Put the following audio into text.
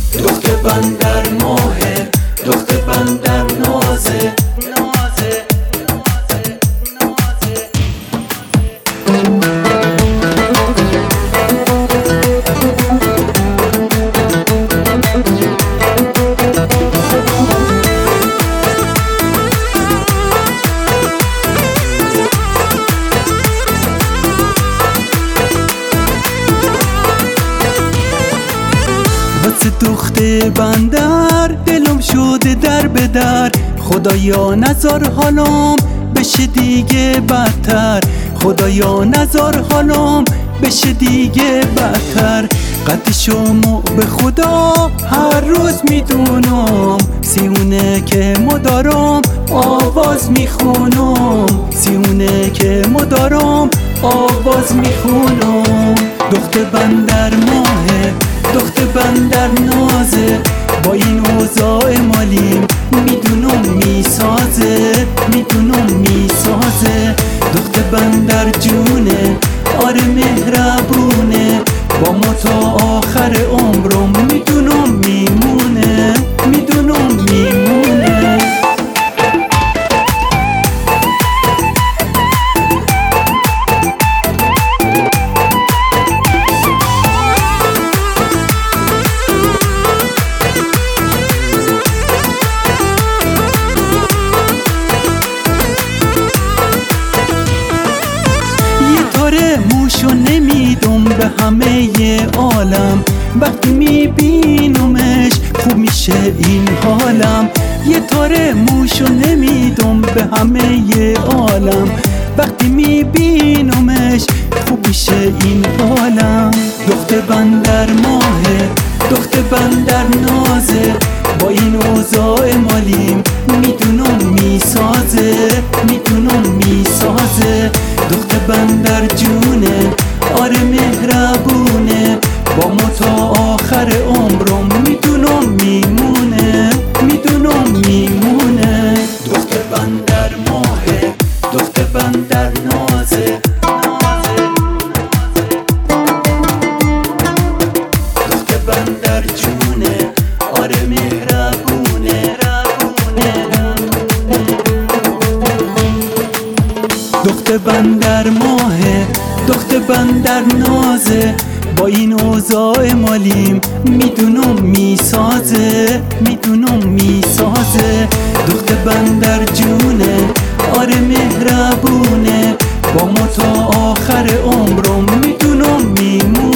دختر بندر ماهه، دختر بندر نازه. واسه دختر بندر دلم شده در به در، خدایا نذار حالم بشه دیگه بدتر، خدایا نذار حالم بشه دیگه بدتر. قد شما به خدا هر روز میدونم، سیونه که مدارم آواز میخونم، سیونه که مدارم آواز میخونم. دختر بندر ماهه، دختر بندر نازه، با این اوضاع مالیم میدونم میسازه، میدونم میسازه. دختر بندر جونه، آره مهربونه، با ما تا آخر عمرم میدونم میمونه، میدونم میمونه. موشو نمیدم به همه عالم، وقتی میبینمش خوب میشه این حالم. یه تاره موشو نمیدم به همه عالم، وقتی میبینمش خوب میشه این حالم. دختر بندر ماهه، دختر بندر نازه، با این اوضاع مالیم میدونم میسازه، میدونم میسازه. دختر بندر جونه، آره مهربونه، با ما تا آخر عمرم میدونم میمونه، میدونم میمونه. دختر بندر ماهه، دختر بندر نازه، دختر بندر جونه، آره مهربونه. دختر بندر ماهه، دختر بندر نازه، با این اوضاع مالیم میدونم میسازه، میدونم میسازه. دختر بندر جونه، آره مهربونه، با ما تا آخر عمرم میدونم میمونه.